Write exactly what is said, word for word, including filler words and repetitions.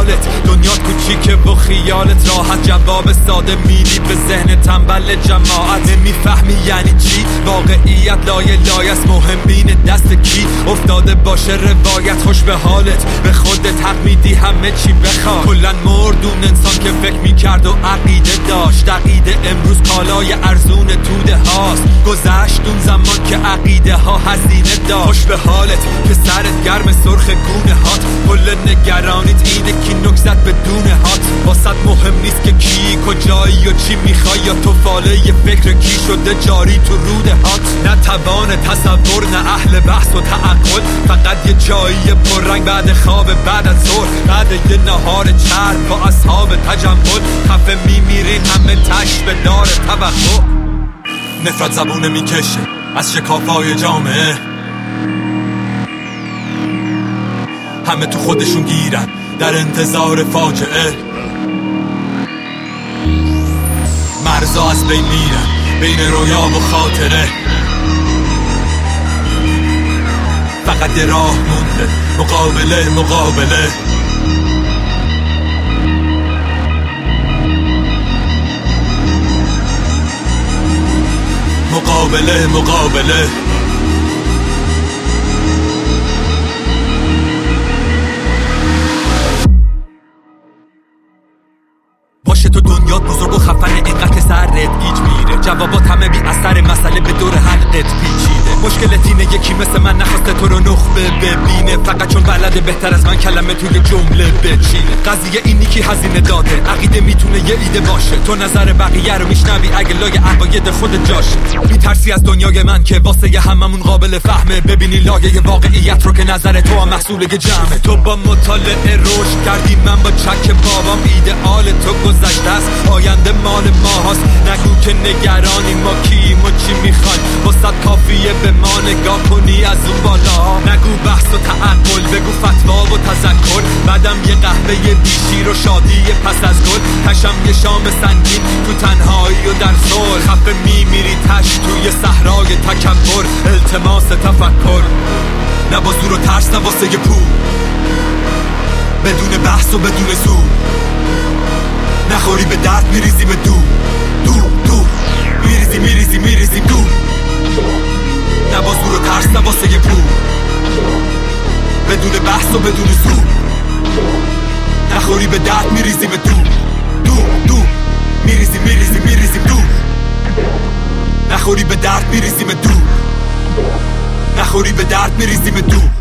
حالت، دنیا کوچیکه و خیالت راحت. جواب ساده میدی به ذهن تنبل جماعت. نمیفهمی یعنی چی واقعیت، لایه لایه است مهمین دست کی افتاده باشه روایت. خوش به حالت، به خودت حق میدی همه چی بخواد. کلن مردون انسان که فکر میکرد و عقیده داشت. عقیده امروز کالای ارزون توده هاست. گذشت اون زمان که عقیده ها هزینه داشت. خوش به حالت که سرت گرم سرخ گونه هات. کل نگرانیت اینه کی نکزت بدون هات. واسط مهم نیست که کی کجایی و چی میخوای، یا تو فاله ی فکر کی شده جاری تو روده هات. نه توان تصور نه اهل بحث و تعقل، فقط یه جایی پررنگ بعد خواب بعد از ظهر. بعد یه نهار چرب با اصحاب تجمل، خفه میمیرین همه تش به دار توقع. نفرت زبونه میکشه از شکافای جامعه، همه تو خودشون گیرن در انتظار فاجعه. مرزا از بین میرن بین رویا و خاطره، فقط یه راه مونده مقابله مقابله. مقابله مقابله. باشه تو دنیات بزرگ و خفن اینقدر که سرت گیج میره. جوابات همه بی اثر، مسئله به دور حلقت پیچیده. مشکلت اینه یکی مثل من نخواسته تو رو نخبه ببینه، فقط چون بلده بهتر از من کلمه توی جمله بچینه. قضیه اینی که هزینه داده، عقیده میتونه یه ایده باشه. تو نظر بقیه رو میشنوی اگه لای عقاید خودت جاشه. میترسی از دنیای من که واسه هممون قابل فهمه، ببینی لایه واقعیت رو که نظر تو هم محصول جمعه. تو با مطالعه رشد کردی، من با چک بابام ایدئال تو گذشته است، آینده مال ما هست. نگو که نگرانی ما کیم و چی میخوای، واسه کافیه به ما نگاه کنی از اون بالا. نگو بحث و تعقل، بگو فتوا و تذکر. بعدم یه قهوه بیشیر و شادی پس از گل. تشم یه شام سنگین تو تنهایی و در صلح، خفه میمیری تش توی صحرای تکبر. التماس تفکر، نه با زور و ترس نه واسه پول، بدون بحث و بدون زور. نخوری به درد میریزی به دو دو دو، میریزی میریزی میریزی دو. نه با زور و ترس نه واسه پول، بدون بحث و بدون زور. نخوری به درد میریزی به دو دو دو، میریزی میریزی میریزی دو. نخوری به درد میریزی به دو، نخوری به درد میریزی به دو.